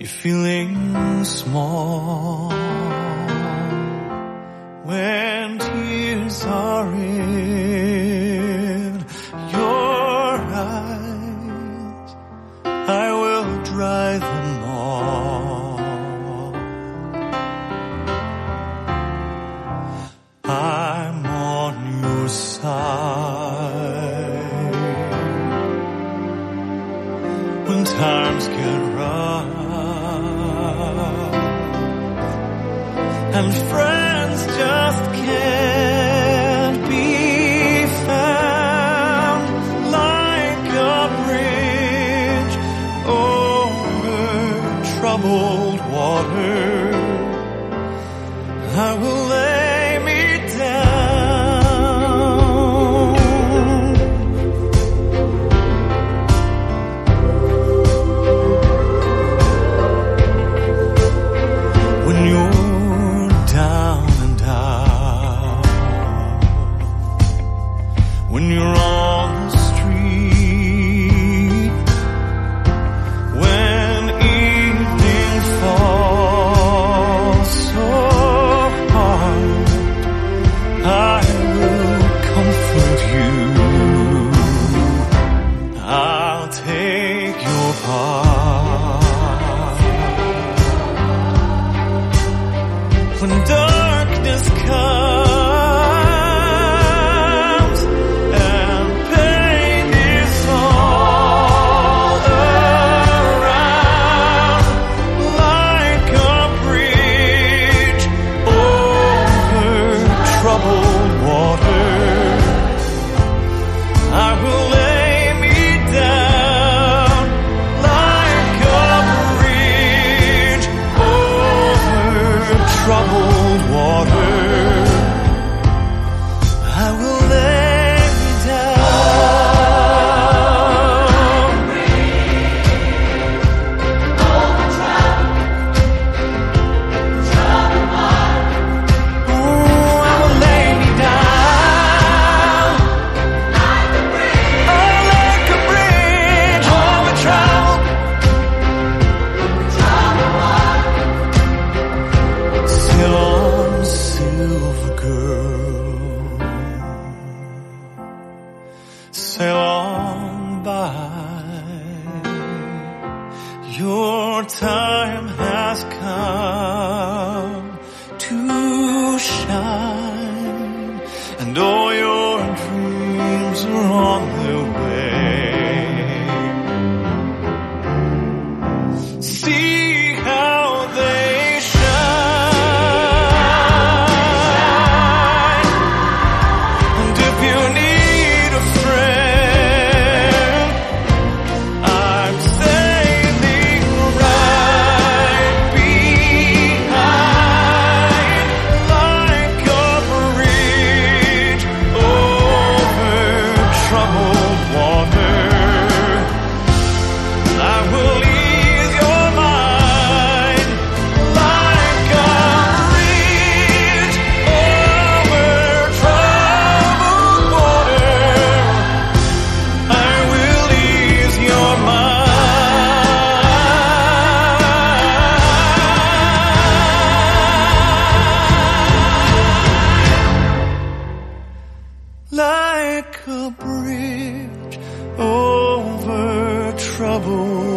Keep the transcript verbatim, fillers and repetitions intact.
you're feeling small, when tears are in your eyes, I will dry them all. I'm on your side when times get rough and friends just can't be found, like a bridge over troubled water. I will lay me down when you're down and out, when you're on the street, when evening falls so hard, I will comfort you. I'll take your part. When darkness comes and pain is all around, like a bridge over troubled water, I will lay me down, like a bridge over troubled water. I will lay me down. Ooh, I will lay me down. Oh, like a bridge over troubled. Sail on, silver girl, sail on by. Your time has come to shine, and all your dreams are on their way. See how they shine, and if you need a friend, I'm sailing right behind, like a bridge over troubled water. I will ease your mind, like a bridge over troubled water. I will ease your mind, like a bridge over troubled